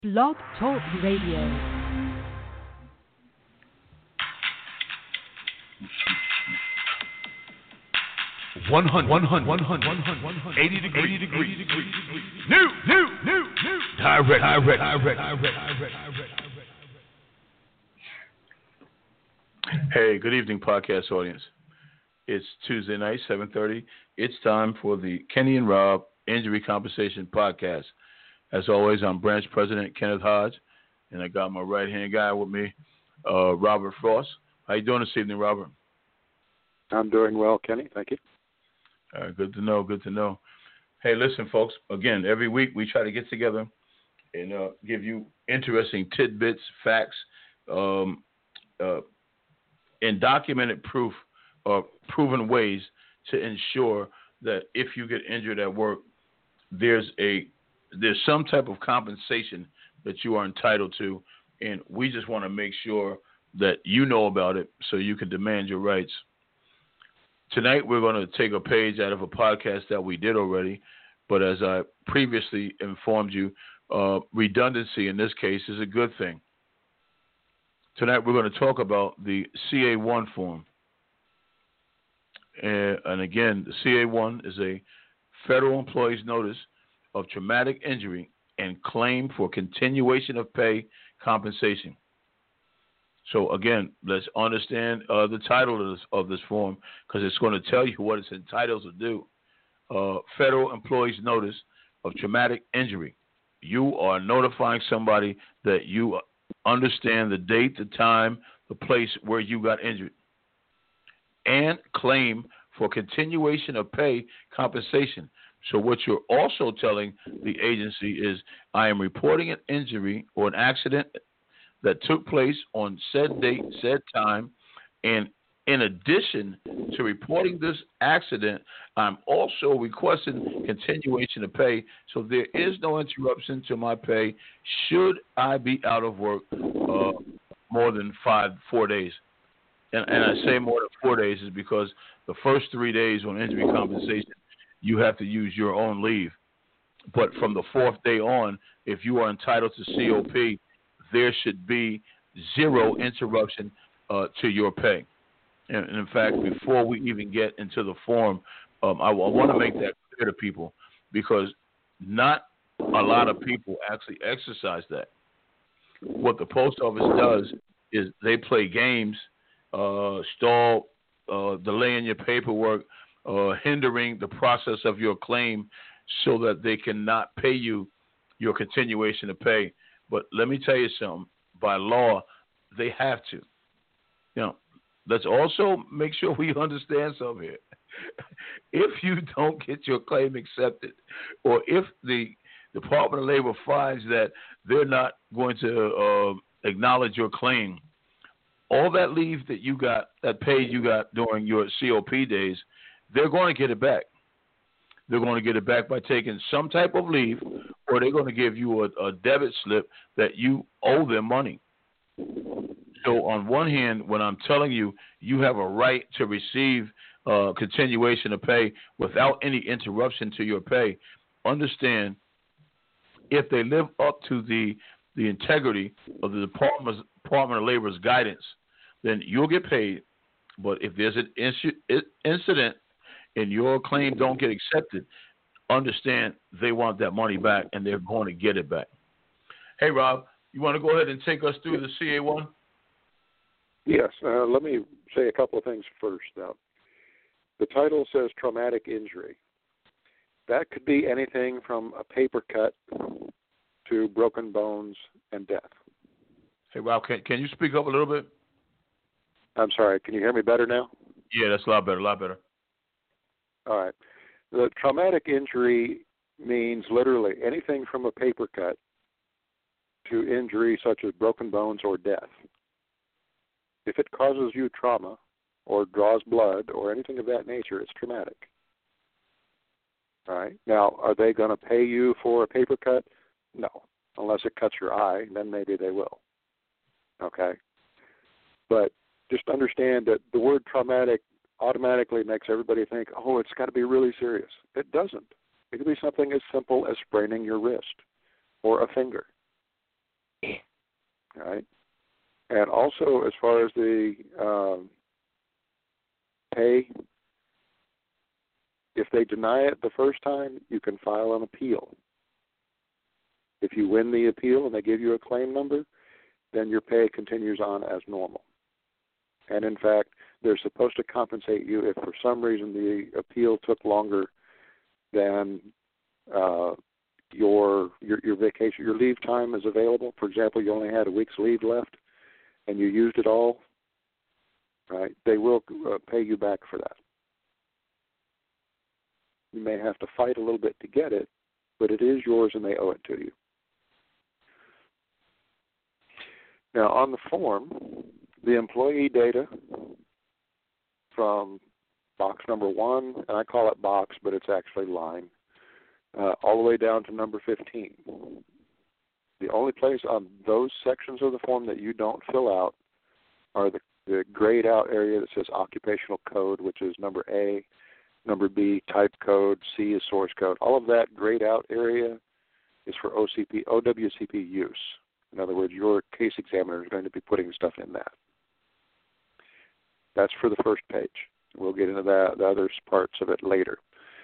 Blog Talk Radio. 180 degrees. New. Direct. Hey, good evening, podcast audience. It's Tuesday night, 7:30. It's time for the Kenny and Rob Injury Compensation Podcast. As always, I'm Branch President Kenneth Hodge, and I got my right-hand guy with me, Robert Frost. How you doing this evening, Robert? I'm doing well, Kenny. Thank you. Good to know. Hey, listen, folks. Again, every week we try to get together and give you interesting tidbits, facts, and documented proof or proven ways to ensure that if you get injured at work, there's some type of compensation that you are entitled to, and we just want to make sure that you know about it so you can demand your rights. Tonight, we're going to take a page out of a podcast that we did already, but as I previously informed you, redundancy in this case is a good thing. Tonight, we're going to talk about the CA1 form. And again, the CA1 is a federal employee's notice of traumatic injury and claim for continuation of pay compensation. So again, let's understand the title of this form, because it's going to tell you what it's entitled to do. Federal employee's notice of traumatic injury. You are notifying somebody that you understand the date, the time, the place where you got injured, and claim for continuation of pay compensation. So what you're also telling the agency is, I am reporting an injury or an accident that took place on said date, said time, and in addition to reporting this accident, I'm also requesting continuation of pay, so there is no interruption to my pay should I be out of work more than 4 days. And I say more than 4 days is because the first 3 days on injury compensation, you have to use your own leave. But from the fourth day on, if you are entitled to COP, there should be zero interruption to your pay. And in fact, before we even get into the form, I want to make that clear to people, because not a lot of people actually exercise that. What the post office does is they play games, stall, delaying your paperwork, hindering the process of your claim so that they cannot pay you your continuation of pay. But let me tell you something. By law, they have to. You know, let's also make sure we understand something here. If you don't get your claim accepted, or if the Department of Labor finds that they're not going to acknowledge your claim, all that leave that you got, that pay you got during your COP days, they're going to get it back. They're going to get it back by taking some type of leave, or they're going to give you a debit slip that you owe them money. So on one hand, when I'm telling you, you have a right to receive continuation of pay without any interruption to your pay, understand, if they live up to the integrity of the Department of Labor's guidance, then you'll get paid. But if there's an incident and your claim don't get accepted, understand they want that money back, and they're going to get it back. Hey, Rob, you want to go ahead and take us through the CA1? Yes. Let me say a couple of things first. Now, the title says traumatic injury. That could be anything from a paper cut to broken bones and death. Hey, Rob, can you speak up a little bit? I'm sorry. Can you hear me better now? Yeah, that's a lot better. All right. The traumatic injury means literally anything from a paper cut to injury such as broken bones or death. If it causes you trauma or draws blood or anything of that nature, it's traumatic. All right. Now, are they going to pay you for a paper cut? No. Unless it cuts your eye, then maybe they will. Okay. But just understand that the word traumatic automatically makes everybody think, oh, it's got to be really serious. It doesn't. It could be something as simple as spraining your wrist or a finger. And also, as far as the pay, if they deny it the first time, you can file an appeal. If you win the appeal and they give you a claim number, then your pay continues on as normal. And in fact, they're supposed to compensate you if for some reason the appeal took longer than your vacation, your leave time is available. For example, you only had a week's leave left and you used it all, right? They will pay you back for that. You may have to fight a little bit to get it, but it is yours and they owe it to you. Now, on the form, the employee data from box number 1, and I call it box, but it's actually line, all the way down to number 15. The only place on those sections of the form that you don't fill out are the grayed out area that says occupational code, which is number A, number B, type code, C is source code. All of that grayed out area is for OWCP use. In other words, your case examiner is going to be putting stuff in that. That's for the first page. We'll get into the other parts of it later.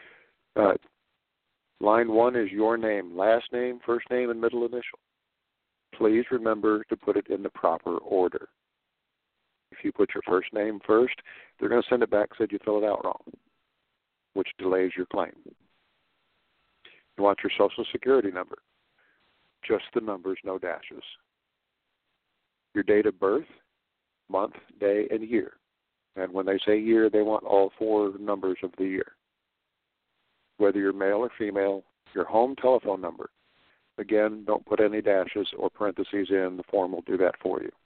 Line 1 is your name, last name, first name, and middle initial. Please remember to put it in the proper order. If you put your first name first, they're going to send it back and say you fill it out wrong, which delays your claim. You want your Social Security number. Just the numbers, no dashes. Your date of birth, month, day, and year. And when they say year, they want all 4 numbers of the year. Whether you're male or female, your home telephone number. Again, don't put any dashes or parentheses in. The form will do that for you.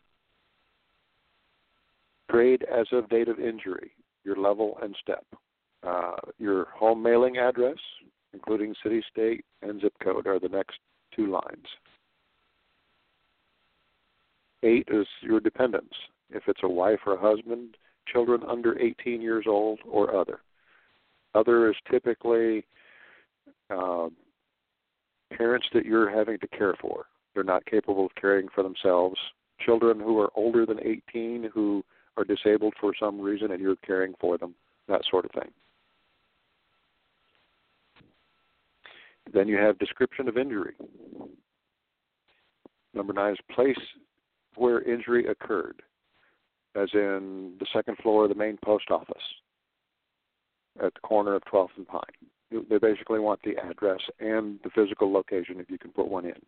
Grade as of date of injury, your level and step. Your home mailing address, including city, state, and zip code, are the next 2 lines. 8 is your dependents. If it's a wife or a husband, children under 18 years old, or other. Other is typically parents that you're having to care for. They're not capable of caring for themselves. Children who are older than 18 who are disabled for some reason and you're caring for them, that sort of thing. Then you have description of injury. Number 9 is place where injury occurred, as in the second floor of the main post office at the corner of 12th and Pine. They basically want the address and the physical location if you can put one in.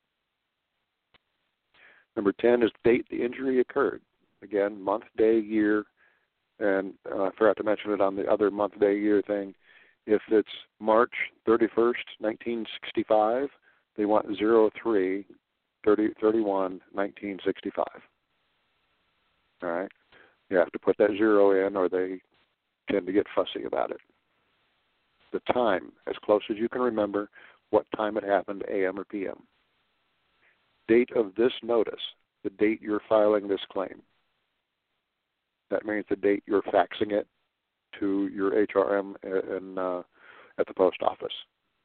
Number 10 is date the injury occurred. Again, month, day, year, and I forgot to mention it on the other month, day, year thing. If it's March 31st, 1965, they want 03-31-1965. All right? You have to put that 0 in or they tend to get fussy about it. The time, as close as you can remember, what time it happened, AM or PM. Date of this notice, the date you're filing this claim. That means the date you're faxing it to your HRM at the post office.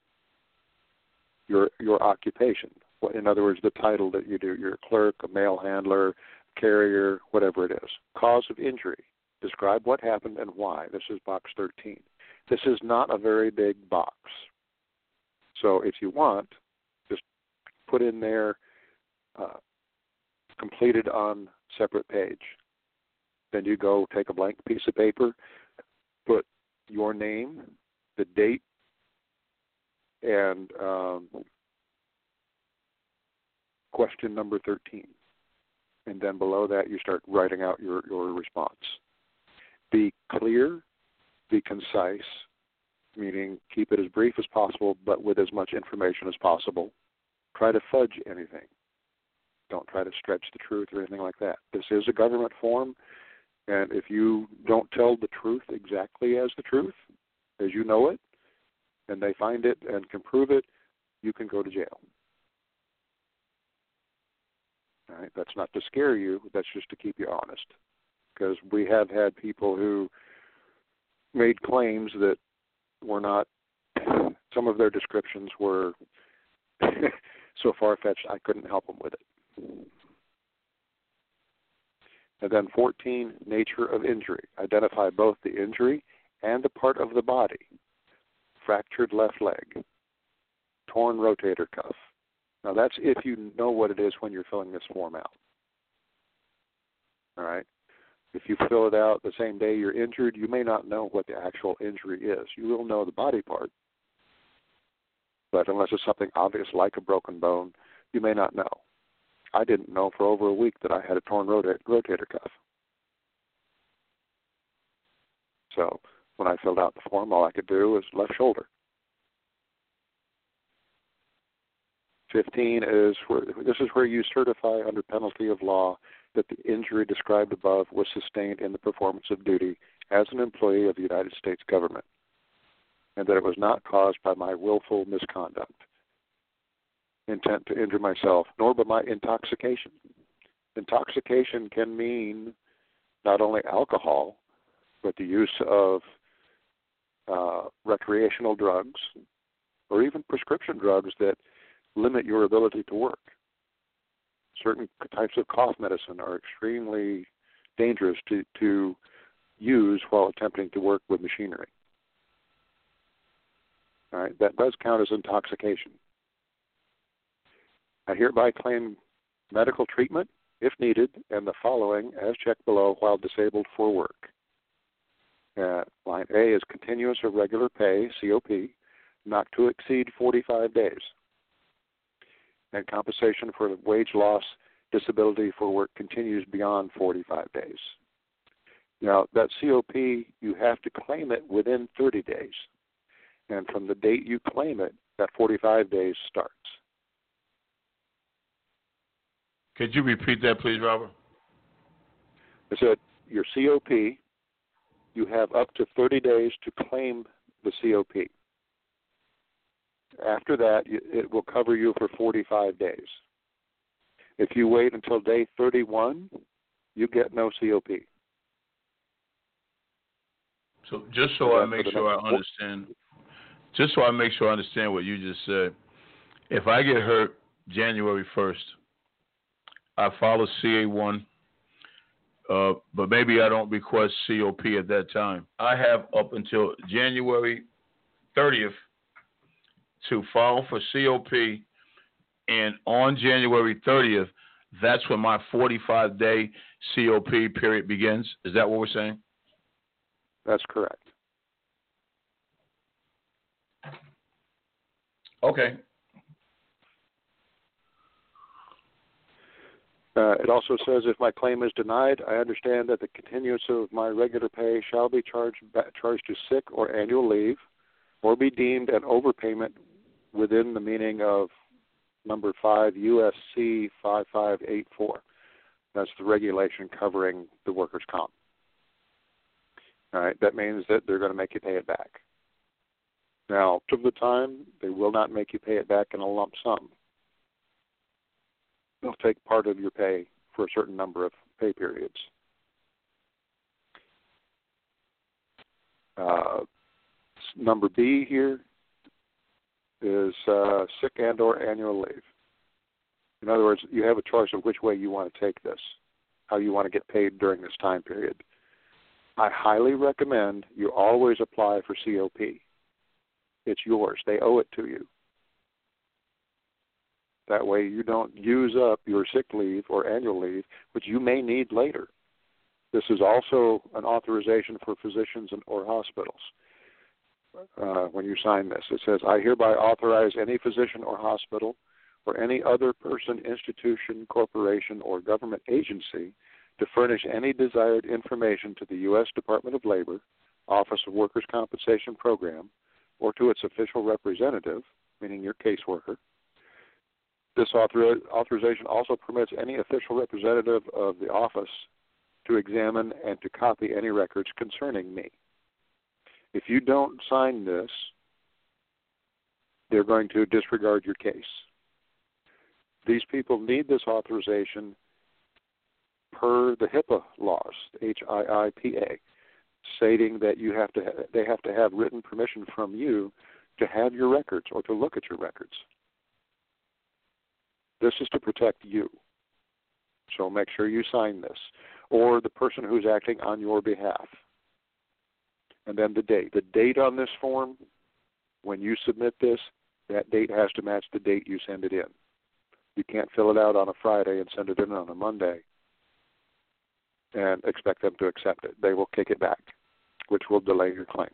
Your occupation, in other words, the title that you do, you're a clerk, a mail handler, carrier, whatever it is. Cause of injury. Describe what happened and why. This is box 13. This is not a very big box. So if you want, just put in there completed on separate page. Then you go take a blank piece of paper, put your name, the date, and question number 13. And then below that, you start writing out your response. Be clear, be concise, meaning keep it as brief as possible, but with as much information as possible. Try to fudge anything. Don't try to stretch the truth or anything like that. This is a government form, and if you don't tell the truth exactly as the truth, as you know it, and they find it and can prove it, you can go to jail. All right? That's not to scare you. That's just to keep you honest. Because we have had people who made claims that were not, some of their descriptions were so far-fetched I couldn't help them with it. And then 14, nature of injury. Identify both the injury and the part of the body. Fractured left leg, torn rotator cuff. Now that's if you know what it is when you're filling this form out. All right? If you fill it out the same day you're injured, you may not know what the actual injury is. You will know the body part. But unless it's something obvious like a broken bone, you may not know. I didn't know for over a week that I had a torn rotator cuff. So when I filled out the form, all I could do was left shoulder. 15 is this is where you certify under penalty of law that the injury described above was sustained in the performance of duty as an employee of the United States government, and that it was not caused by my willful misconduct, intent to injure myself, nor by my intoxication. Intoxication can mean not only alcohol, but the use of recreational drugs or even prescription drugs that limit your ability to work. Certain types of cough medicine are extremely dangerous to use while attempting to work with machinery. All right, that does count as intoxication. I hereby claim medical treatment, if needed, and the following as checked below while disabled for work. Line A is continuous or regular pay, COP, not to exceed 45 days. And compensation for wage loss, disability for work continues beyond 45 days. Now, that COP, you have to claim it within 30 days. And from the date you claim it, that 45 days starts. Could you repeat that, please, Robert? I said your COP, you have up to 30 days to claim the COP. After that, it will cover you for 45 days. If you wait until day 31, you get no COP. So just so I make sure I understand what you just said, if I get hurt January 1st, I follow CA1, but maybe I don't request COP at that time. I have up until January 30th to file for COP, and on January 30th, that's when my 45-day COP period begins. Is that what we're saying? That's correct. Okay. It also says, if my claim is denied, I understand that the continuance of my regular pay shall be charged to sick or annual leave, or be deemed an overpayment within the meaning of number 5 USC 5584. That's the regulation covering the workers' comp. All right, that means that they're going to make you pay it back. Now, to the time, they will not make you pay it back in a lump sum. They'll take part of your pay for a certain number of pay periods. Number B here is sick and or annual leave. In other words, you have a choice of which way you want to take this, how you want to get paid during this time period. I highly recommend you always apply for COP. It's yours. They owe it to you. That way you don't use up your sick leave or annual leave, which you may need later. This is also an authorization for physicians or hospitals. When you sign this, it says, I hereby authorize any physician or hospital or any other person, institution, corporation, or government agency to furnish any desired information to the U.S. Department of Labor, Office of Workers' Compensation Program, or to its official representative, meaning your caseworker. This authorization also permits any official representative of the office to examine and to copy any records concerning me. If you don't sign this, they're going to disregard your case. These people need this authorization per the HIPAA laws, HIIPA, stating that they have to have written permission from you to have your records or to look at your records. This is to protect you. So make sure you sign this. or the person who's acting on your behalf. And then the date. The date on this form, when you submit this, that date has to match the date you send it in. You can't fill it out on a Friday and send it in on a Monday and expect them to accept it. They will kick it back, which will delay your claim.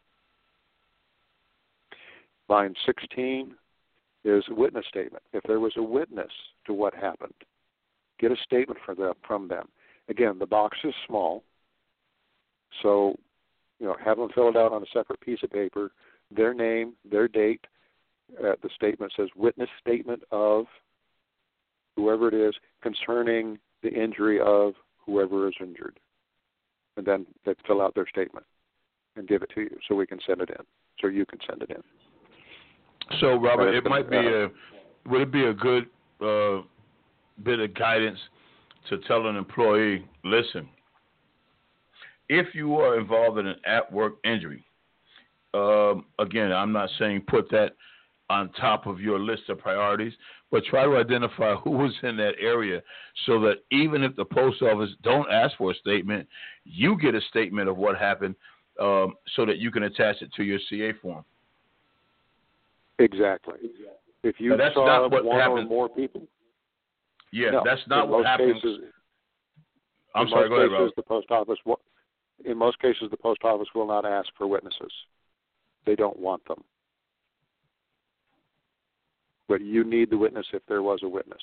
Line 16 is a witness statement. If there was a witness to what happened, get a statement from them. Again, the box is small, so have them fill it out on a separate piece of paper, their name, their date. The statement says witness statement of whoever it is concerning the injury of whoever is injured. And then they fill out their statement and give it to you so we can send it in, so you can send it in. So, Robert, would it be a good bit of guidance to tell an employee, listen, if you are involved in an at-work injury, again, I'm not saying put that on top of your list of priorities, but try to identify who was in that area so that even if the post office don't ask for a statement, you get a statement of what happened so that you can attach it to your CA form. Exactly. If you saw one or more people. Yeah, no, that's not what happens. I'm sorry, go ahead, Robert. In most cases, the post office will not ask for witnesses. They don't want them. But you need the witness if there was a witness.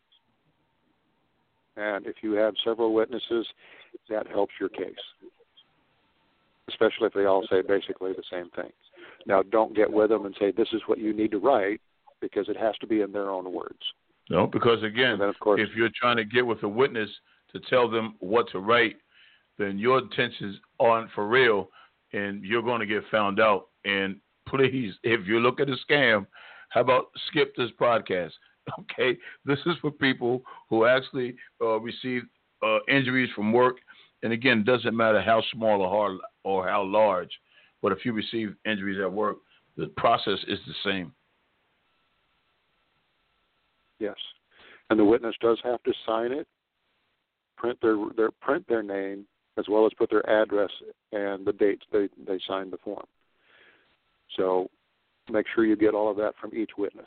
And if you have several witnesses, that helps your case, especially if they all say basically the same thing. Now, don't get with them and say, this is what you need to write, because it has to be in their own words. No, because, again, then, of course, if you're trying to get with a witness to tell them what to write, then your intentions aren't for real, and you're going to get found out. And please, if you look at a scam, how about skip this podcast? Okay, this is for people who actually receive injuries from work. And again, it doesn't matter how small or how large, but if you receive injuries at work, the process is the same. Yes, and the witness does have to sign it, print their name, as well as put their address and the dates they signed the form. So make sure you get all of that from each witness.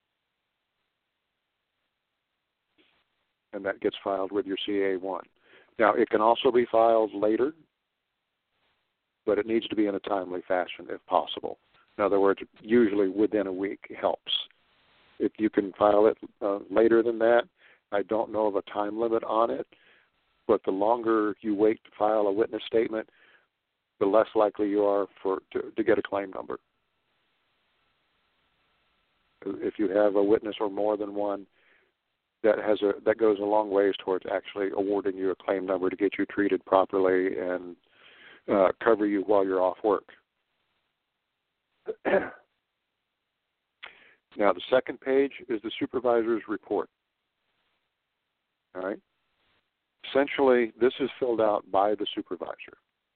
And that gets filed with your CA1. Now, it can also be filed later, but it needs to be in a timely fashion if possible. In other words, usually within a week helps. If you can file it later than that, I don't know of a time limit on it, but the longer you wait to file a witness statement, the less likely you are to get a claim number. If you have a witness or more than one, that goes a long ways towards actually awarding you a claim number to get you treated properly and cover you while you're off work. Now, the second page is the supervisor's report. All right. Essentially, this is filled out by the supervisor.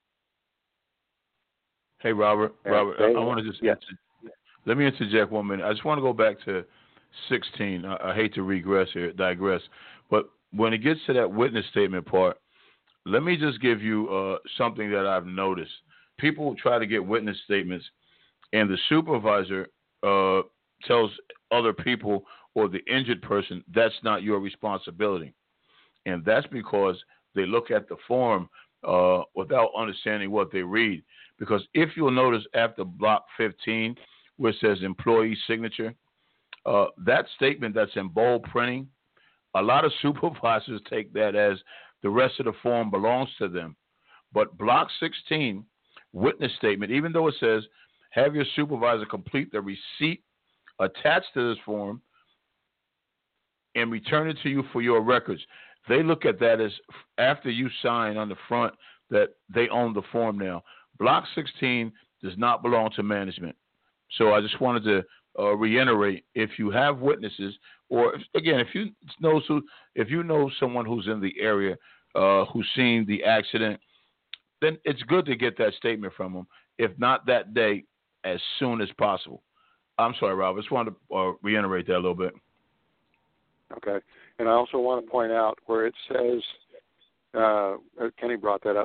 Hey, Robert, I want to just let me interject 1 minute. I just want to go back to 16. I hate to digress, but when it gets to that witness statement part, let me just give you something that I've noticed. People try to get witness statements, and the supervisor tells other people or the injured person, that's not your responsibility. And that's because they look at the form without understanding what they read. Because if you'll notice after block 15, where it says employee signature, that statement that's in bold printing, a lot of supervisors take that as the rest of the form belongs to them. But block 16, witness statement, even though it says have your supervisor complete the receipt attached to this form and return it to you for your records, they look at that as after you sign on the front that they own the form now. Block 16 does not belong to management. So I just wanted to reiterate, if you have witnesses, or again, if you know someone who's in the area who's seen the accident, then it's good to get that statement from them. If not that day, as soon as possible. I'm sorry, Rob. I just wanted to reiterate that a little bit. Okay. And I also want to point out where it says Kenny brought that up.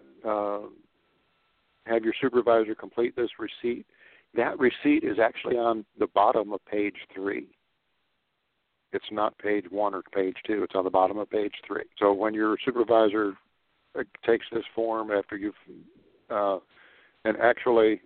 Have your supervisor complete this receipt. That receipt is actually on the bottom of page 3. It's not page 1 or page 2. It's on the bottom of page 3. So when your supervisor takes this form after you've, and actually,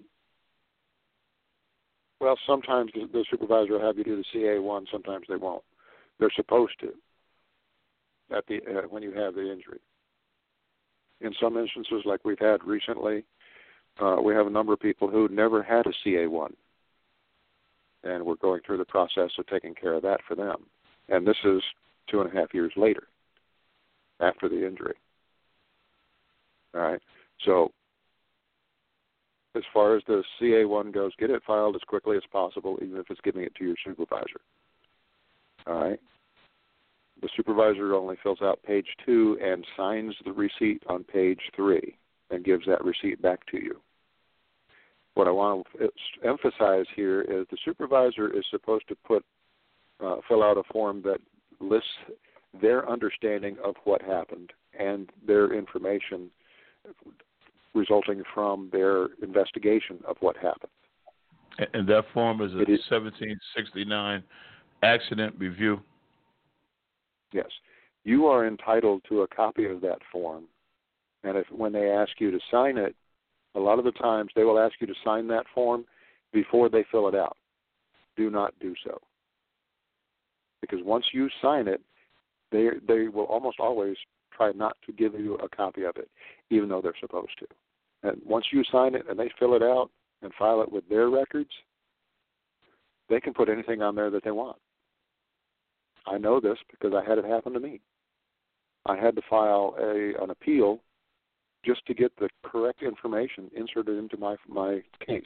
well, sometimes the supervisor will have you do the CA1. Sometimes they won't. They're supposed to at the when you have the injury. In some instances, like we've had recently, we have a number of people who never had a CA1, and we're going through the process of taking care of that for them. And this is 2.5 years later, after the injury. All right. So as far as the CA1 goes, get it filed as quickly as possible, even if it's giving it to your supervisor. All right. The supervisor only fills out page 2 and signs the receipt on page 3 and gives that receipt back to you. What I want to emphasize here is the supervisor is supposed to fill out a form that lists their understanding of what happened and their information resulting from their investigation of what happened. And that form is a 1769 accident review. Yes. You are entitled to a copy of that form. And when they ask you to sign it, a lot of the times they will ask you to sign that form before they fill it out. Do not do so. Because once you sign it, they will almost always try not to give you a copy of it, even though they're supposed to. And once you sign it and they fill it out and file it with their records, they can put anything on there that they want. I know this because I had it happen to me. I had to file an appeal just to get the correct information inserted into my case.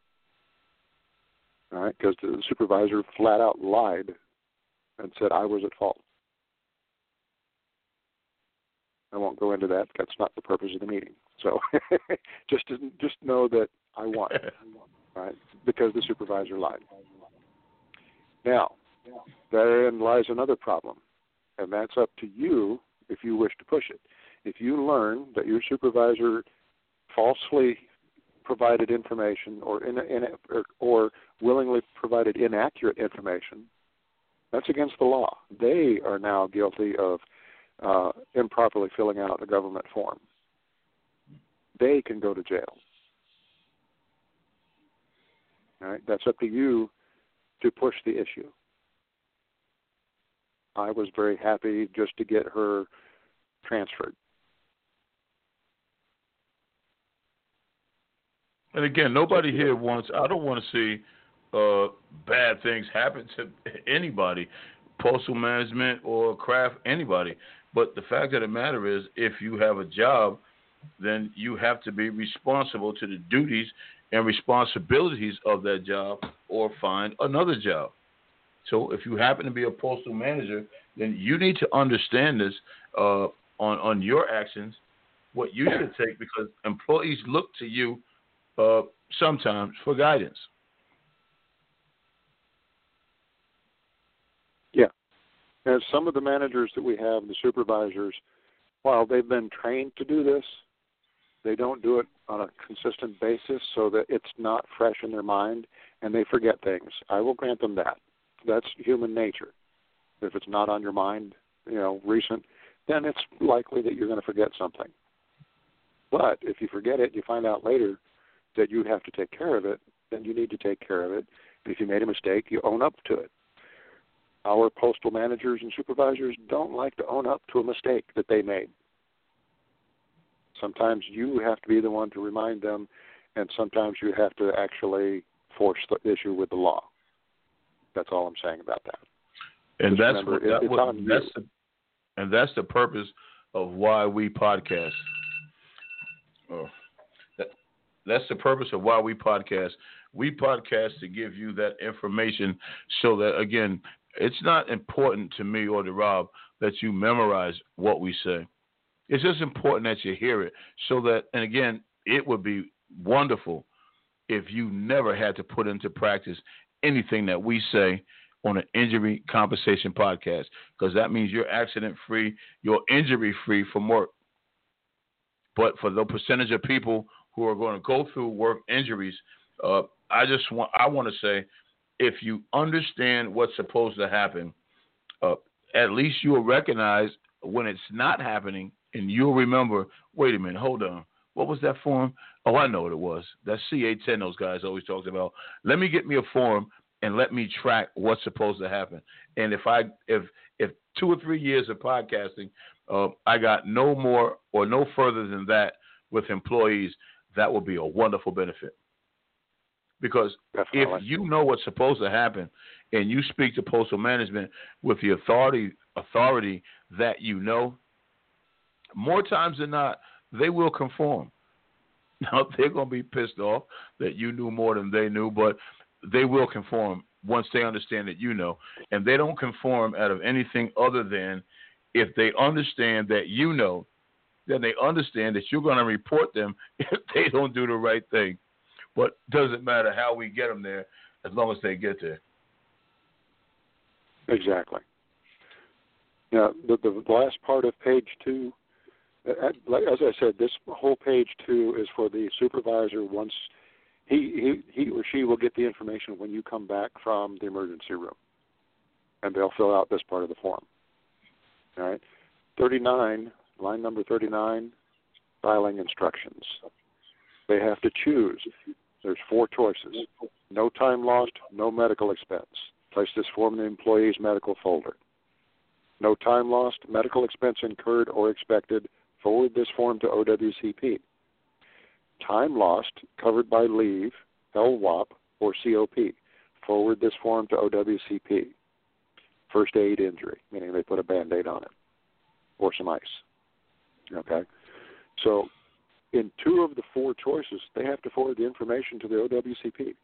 All right, because the supervisor flat out lied and said I was at fault. I won't go into that. That's not the purpose of the meeting. So just know that I won, right? Because the supervisor lied. Now, therein lies another problem, and that's up to you if you wish to push it. If you learn that your supervisor falsely provided information or willingly provided inaccurate information, that's against the law. They are now guilty of improperly filling out a government form. They can go to jail. All right, that's up to you to push the issue. I was very happy just to get her transferred. And again, nobody here wants, I don't want to see bad things happen to anybody, postal management or craft, anybody. But the fact of the matter is, if you have a job, then you have to be responsible to the duties and responsibilities of that job or find another job. So if you happen to be a postal manager, then you need to understand this on your actions, what you should take, because employees look to you sometimes for guidance. Yeah. And some of the managers that we have, the supervisors, while they've been trained to do this, they don't do it on a consistent basis so that it's not fresh in their mind and they forget things. I will grant them that. That's human nature. If it's not on your mind, recent, then it's likely that you're going to forget something. But if you forget it, you find out later that you have to take care of it, then you need to take care of it. If you made a mistake, you own up to it. Our postal managers and supervisors don't like to own up to a mistake that they made. Sometimes you have to be the one to remind them, and sometimes you have to actually force the issue with the law. That's all I'm saying about that. And that's the purpose of why we podcast. That's the purpose of why we podcast. We podcast to give you that information so that, again, it's not important to me or to Rob that you memorize what we say. It's just important that you hear it so that, and again, it would be wonderful if you never had to put into practice anything that we say on an injury compensation podcast, because that means you're accident-free, you're injury-free from work. But for the percentage of people who are going to go through work injuries, I want to say, if you understand what's supposed to happen, at least you'll recognize when it's not happening, and you'll remember, wait a minute, hold on. What was that form? Oh, I know what it was. That CA10 those guys always talked about. Let me get me a form and let me track what's supposed to happen. And if 2 or 3 years of podcasting, I got no more or no further than that with employees, that will be a wonderful benefit. Because Definitely. if you know what's supposed to happen and you speak to postal management with the authority that you know, more times than not, they will conform. Now, they're going to be pissed off that you knew more than they knew, but they will conform once they understand that you know. And they don't conform out of anything other than if they understand that you know, then they understand that you're going to report them if they don't do the right thing. But it doesn't matter how we get them there as long as they get there. Exactly. Now, the last part of page 2, as I said, this whole page 2 is for the supervisor once he or she will get the information when you come back from the emergency room, and they'll fill out this part of the form. All right. 39, line number 39, filing instructions. They have to choose. There's 4 choices. No time lost, no medical expense. Place this form in the employee's medical folder. No time lost, medical expense incurred or expected. Forward this form to OWCP. Time lost, covered by leave, LWOP, or COP. Forward this form to OWCP. First aid injury, meaning they put a Band-Aid on it, or some ice. Okay? So in 2 of the 4 choices, they have to forward the information to the OWCP.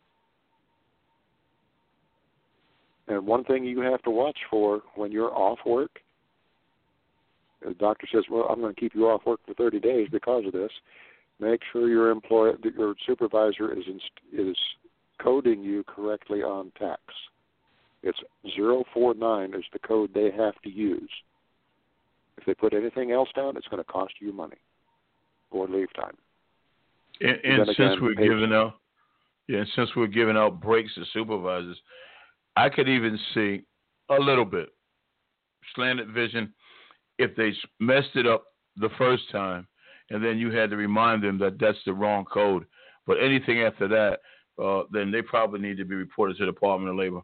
And one thing you have to watch for when you're off work, the doctor says, well, I'm going to keep you off work for 30 days because of this. Make sure your supervisor is coding you correctly on tax. It's 049 is the code they have to use. If they put anything else down, it's going to cost you money or leave time. And since we're giving out breaks to supervisors, I could even see a little bit slanted vision if they messed it up the first time, and then you had to remind them that that's the wrong code. But anything after that, then they probably need to be reported to the Department of Labor.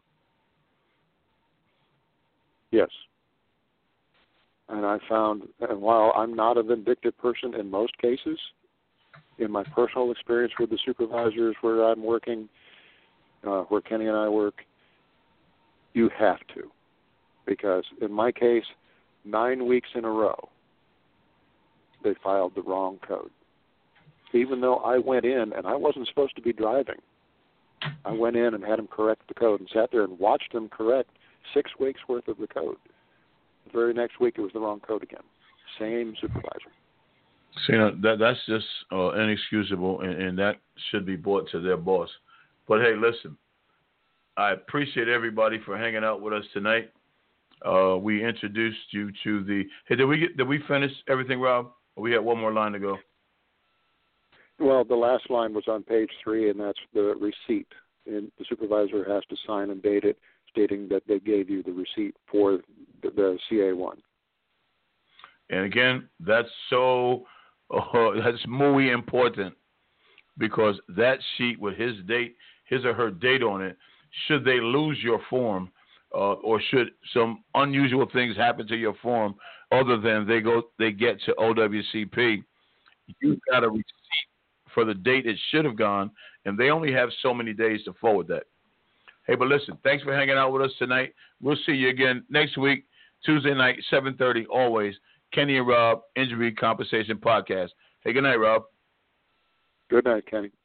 Yes. And I found, and while I'm not a vindictive person in most cases, in my personal experience with the supervisors where I'm working, where Kenny and I work, you have to. Because in my case, 9 weeks in a row, they filed the wrong code. Even though I went in, and I wasn't supposed to be driving, I went in and had them correct the code and sat there and watched them correct 6 weeks' worth of the code. The very next week, it was the wrong code again. Same supervisor. See, that's just inexcusable, and that should be brought to their boss. But, hey, listen, I appreciate everybody for hanging out with us tonight. We introduced you to the. Hey, did we finish everything, Rob? Or we had one more line to go? Well, the last line was on page 3, and that's the receipt. And the supervisor has to sign and date it, stating that they gave you the receipt for the CA1. And again, that's that's muy important, because that sheet with his or her date on it, should they lose your form, or should some unusual things happen to your form other than they get to OWCP, you've got a receipt for the date it should have gone, and they only have so many days to forward that. Hey, but listen, thanks for hanging out with us tonight. We'll see you again next week, Tuesday night, 7:30, always. Kenny and Rob, Injury Compensation Podcast. Hey, good night, Rob. Good night, Kenny.